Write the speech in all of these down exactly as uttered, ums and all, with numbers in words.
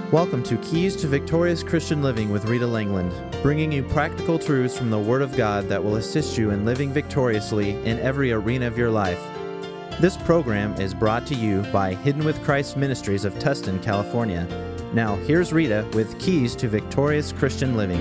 Welcome to Keys to Victorious Christian Living with Rita Langland, bringing you practical truths from the Word of God that will assist you in living victoriously in every arena of your life. This program is brought to you by Hidden with Christ Ministries of Tustin, California. Now, here's Rita with Keys to Victorious Christian Living.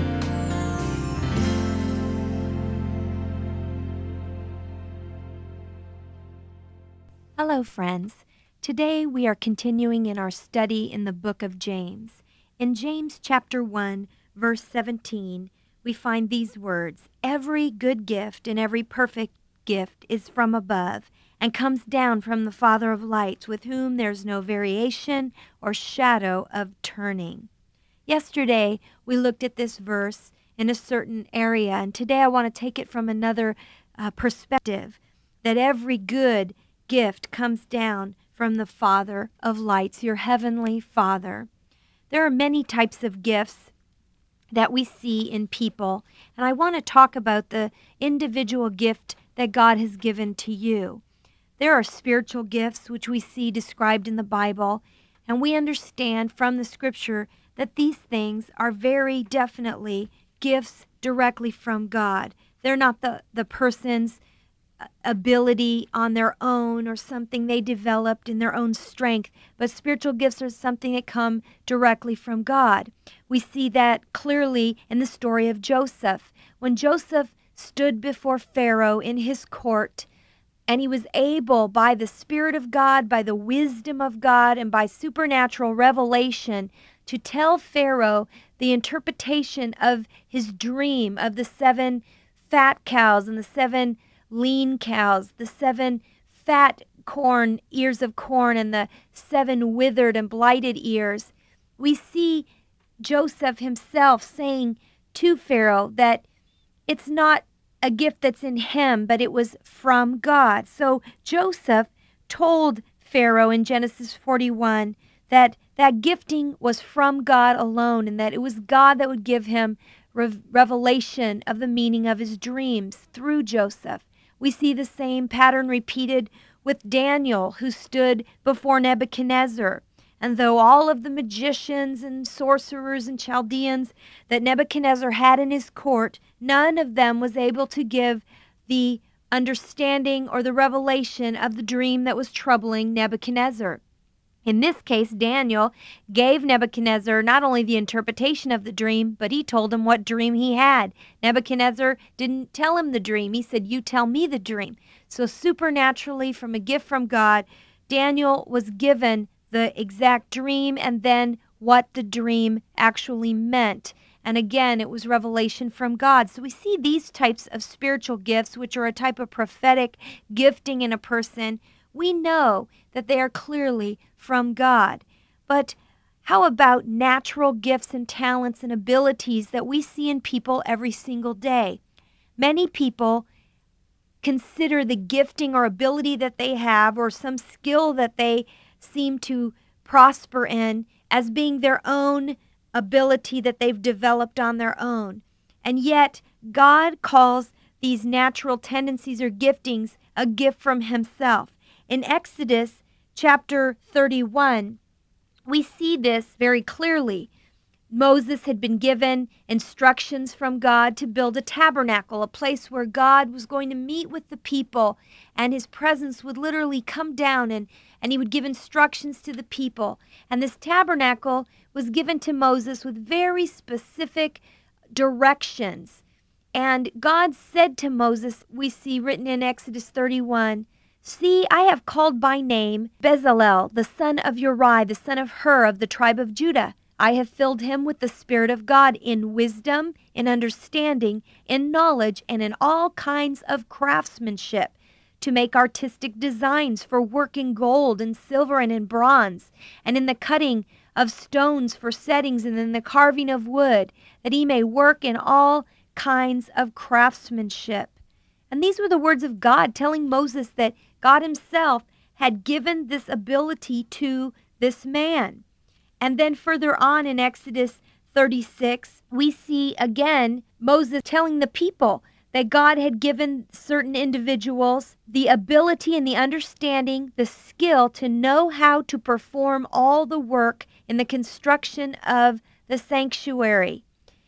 Hello, friends. Today we are continuing in our study in the book of James. In James chapter one, verse seventeen, we find these words, "Every good gift and every perfect gift is from above and comes down from the Father of lights, with whom there's no variation or shadow of turning." Yesterday we looked at this verse in a certain area, and today I want to take it from another uh, perspective, that every good gift comes down from the Father of lights, your heavenly Father. There are many types of gifts that we see in people, and I want to talk about the individual gift that God has given to you. There are spiritual gifts which we see described in the Bible, and we understand from the Scripture that these things are very definitely gifts directly from God. They're not the, the person's ability on their own or something they developed in their own strength, but spiritual gifts are something that come directly from God. We see that clearly in the story of Joseph. When Joseph stood before Pharaoh in his court, and he was able, by the Spirit of God, by the wisdom of God, and by supernatural revelation, to tell Pharaoh the interpretation of his dream of the seven fat cows and the seven lean cows, the seven fat corn, ears of corn, and the seven withered and blighted ears. We see Joseph himself saying to Pharaoh that it's not a gift that's in him, but it was from God. So Joseph told Pharaoh in Genesis forty-one that that gifting was from God alone, and that it was God that would give him re- revelation of the meaning of his dreams through Joseph. We see the same pattern repeated with Daniel, who stood before Nebuchadnezzar. And though all of the magicians and sorcerers and Chaldeans that Nebuchadnezzar had in his court, none of them was able to give the understanding or the revelation of the dream that was troubling Nebuchadnezzar. In this case, Daniel gave Nebuchadnezzar not only the interpretation of the dream, but he told him what dream he had. Nebuchadnezzar didn't tell him the dream. He said, "You tell me the dream." So supernaturally, from a gift from God, Daniel was given the exact dream and then what the dream actually meant. And again, it was revelation from God. So we see these types of spiritual gifts, which are a type of prophetic gifting in a person. We know that they are clearly from God. But how about natural gifts and talents and abilities that we see in people every single day? Many people consider the gifting or ability that they have, or some skill that they seem to prosper in, as being their own ability that they've developed on their own. And yet, God calls these natural tendencies or giftings a gift from Himself. In Exodus chapter thirty-one, we see this very clearly. Moses had been given instructions from God to build a tabernacle, a place where God was going to meet with the people, and His presence would literally come down, and, and He would give instructions to the people. And this tabernacle was given to Moses with very specific directions. And God said to Moses, we see written in Exodus thirty-one, "See, I have called by name Bezalel, the son of Uri, the son of Hur, of the tribe of Judah. I have filled him with the Spirit of God in wisdom, in understanding, in knowledge, and in all kinds of craftsmanship, to make artistic designs for work in gold and silver and in bronze, and in the cutting of stones for settings, and in the carving of wood, that he may work in all kinds of craftsmanship." And these were the words of God telling Moses that God Himself had given this ability to this man. And then further on in Exodus thirty-six, we see again Moses telling the people that God had given certain individuals the ability and the understanding, the skill to know how to perform all the work in the construction of the sanctuary.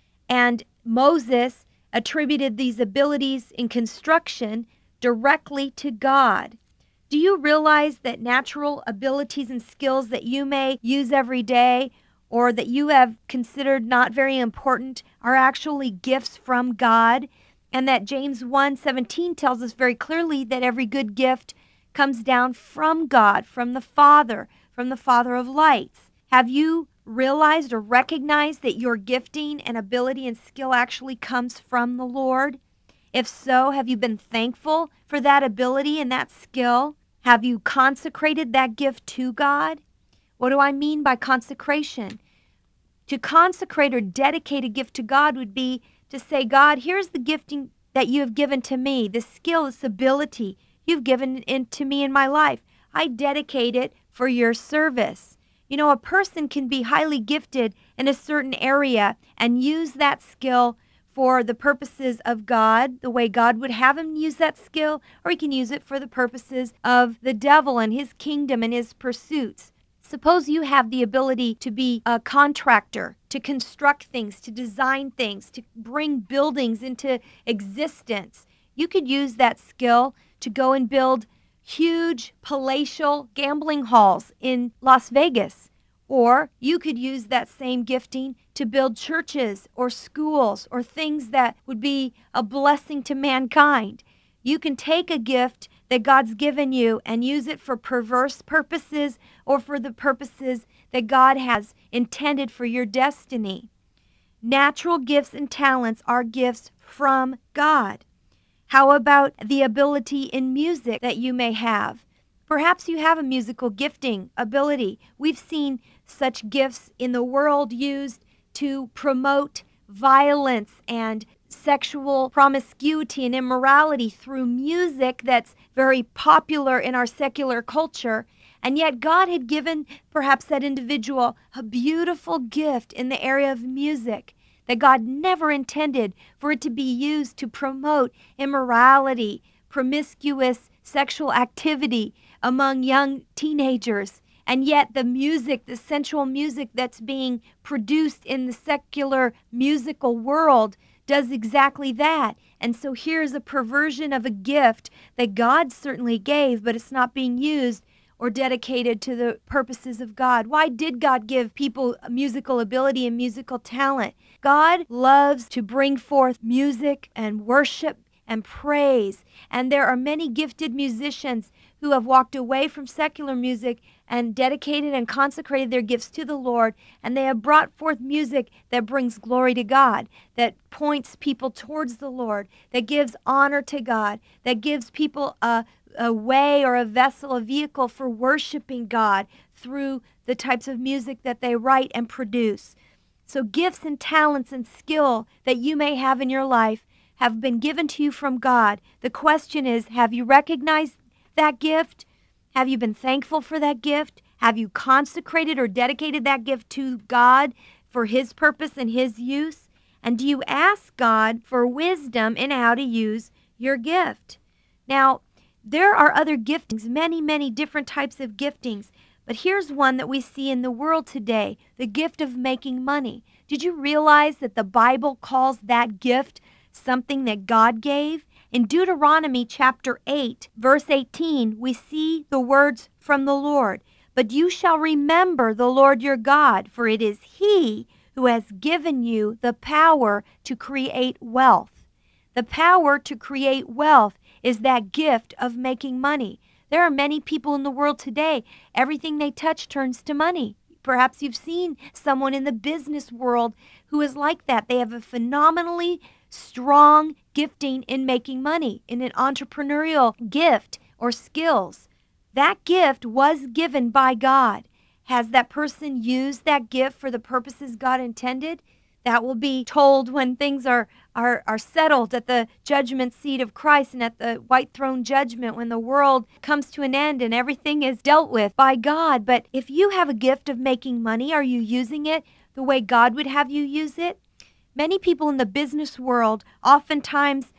And Moses attributed these abilities in construction directly to God. Do you realize that natural abilities and skills that you may use every day or that you have considered not very important are actually gifts from God? And that James one seventeen tells us very clearly that every good gift comes down from God, from the Father, from the Father of lights. Have you realized or recognized that your gifting and ability and skill actually comes from the Lord? If so, have you been thankful for that ability and that skill? Have you consecrated that gift to God? What do I mean by consecration? To consecrate or dedicate a gift to God would be to say, God, here's the gifting that you have given to me, this skill, this ability you've given it to me in my life. I dedicate it for your service. You know, a person can be highly gifted in a certain area and use that skill for the purposes of God, the way God would have him use that skill, or he can use it for the purposes of the devil and his kingdom and his pursuits. Suppose you have the ability to be a contractor, to construct things, to design things, to bring buildings into existence. You could use that skill to go and build huge palatial gambling halls in Las Vegas. Or you could use that same gifting to build churches or schools or things that would be a blessing to mankind. You can take a gift that God's given you and use it for perverse purposes or for the purposes that God has intended for your destiny. Natural gifts and talents are gifts from God. How about the ability in music that you may have? Perhaps you have a musical gifting ability. We've seen such gifts in the world used to promote violence and sexual promiscuity and immorality through music that's very popular in our secular culture. And yet God had given perhaps that individual a beautiful gift in the area of music that God never intended for it to be used to promote immorality, promiscuous sexual activity among young teenagers. And yet the music, the sensual music that's being produced in the secular musical world does exactly that. And so here's a perversion of a gift that God certainly gave, but it's not being used or dedicated to the purposes of God. Why did God give people musical ability and musical talent? God loves to bring forth music and worship and praise. And there are many gifted musicians who have walked away from secular music and dedicated and consecrated their gifts to the Lord, and they have brought forth music that brings glory to God, that points people towards the Lord, that gives honor to God, that gives people a, a way or a vessel, a vehicle for worshiping God through the types of music that they write and produce. So gifts and talents and skill that you may have in your life have been given to you from God. The question is, have you recognized that gift? Have you been thankful for that gift? Have you consecrated or dedicated that gift to God for His purpose and His use? And do you ask God for wisdom in how to use your gift? Now, there are other giftings, many, many different types of giftings. But here's one that we see in the world today, the gift of making money. Did you realize that the Bible calls that gift something that God gave? In Deuteronomy chapter eight, verse eighteen, we see the words from the Lord. But you shall remember the Lord your God, for it is He who has given you the power to create wealth. The power to create wealth is that gift of making money. There are many people in the world today, everything they touch turns to money. Perhaps you've seen someone in the business world who is like that. They have a phenomenally strong gifting in making money, in an entrepreneurial gift or skills. That gift was given by God. Has that person used that gift for the purposes God intended? That will be told when things are, are, are settled at the judgment seat of Christ and at the white throne judgment when the world comes to an end and everything is dealt with by God. But if you have a gift of making money, are you using it the way God would have you use it? Many people in the business world oftentimes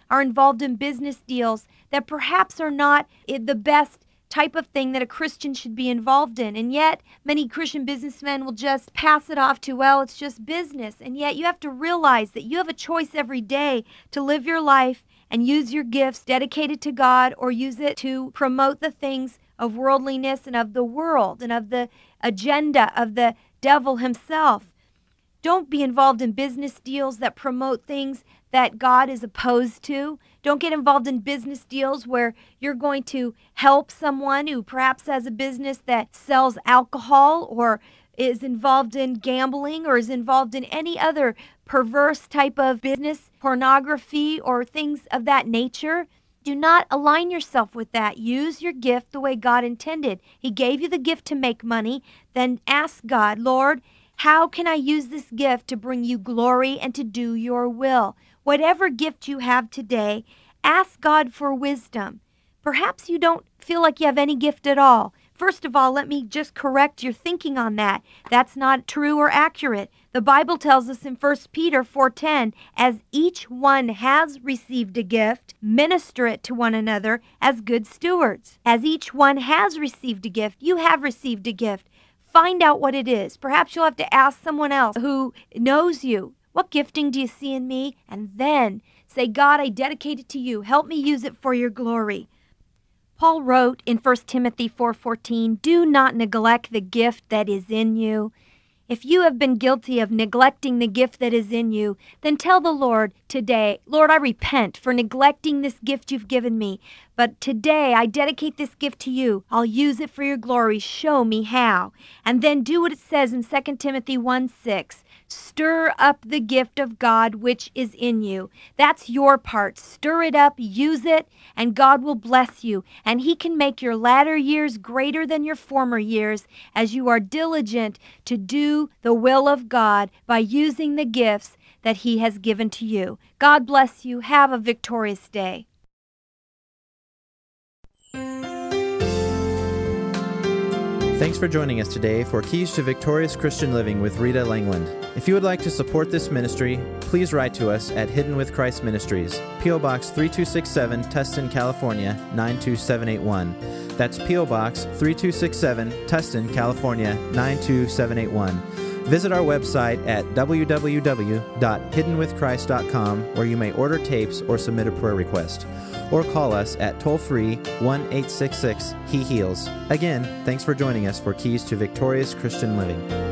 are involved in business deals that perhaps are not the best type of thing that a Christian should be involved in. And yet, many Christian businessmen will just pass it off to, well, it's just business. And yet, you have to realize that you have a choice every day to live your life and use your gifts dedicated to God, or use it to promote the things of worldliness and of the world and of the agenda of the devil himself. Don't be involved in business deals that promote things that God is opposed to. Don't get involved in business deals where you're going to help someone who perhaps has a business that sells alcohol, or is involved in gambling, or is involved in any other perverse type of business, pornography, or things of that nature. Do not align yourself with that. Use your gift the way God intended. He gave you the gift to make money. Then ask God, Lord, how can I use this gift to bring you glory and to do your will? Whatever gift you have today, ask God for wisdom. Perhaps you don't feel like you have any gift at all. First of all, let me just correct your thinking on that. That's not true or accurate. The Bible tells us in First Peter four ten, as each one has received a gift, minister it to one another as good stewards. As each one has received a gift, you have received a gift. Find out what it is. Perhaps you'll have to ask someone else who knows you. What gifting do you see in me? And then say, God, I dedicate it to you. Help me use it for your glory. Paul wrote in First Timothy four fourteen, do not neglect the gift that is in you. If you have been guilty of neglecting the gift that is in you, then tell the Lord today, Lord, I repent for neglecting this gift you've given me. But today I dedicate this gift to you. I'll use it for your glory. Show me how. And then do what it says in Second Timothy one six. Stir up the gift of God which is in you. That's your part. Stir it up, use it, and God will bless you. And He can make your latter years greater than your former years as you are diligent to do the will of God by using the gifts that He has given to you. God bless you. Have a victorious day. Thanks for joining us today for Keys to Victorious Christian Living with Rita Langland. If you would like to support this ministry, please write to us at Hidden with Christ Ministries, P O Box three two six seven, Tustin, California, nine two seven eight one. That's P O Box three two six seven, Tustin, California, nine two seven eight one. Visit our website at w w w dot hidden with christ dot com, where you may order tapes or submit a prayer request. Or call us at toll-free one eight six six, He Heals. Again, thanks for joining us for Keys to Victorious Christian Living.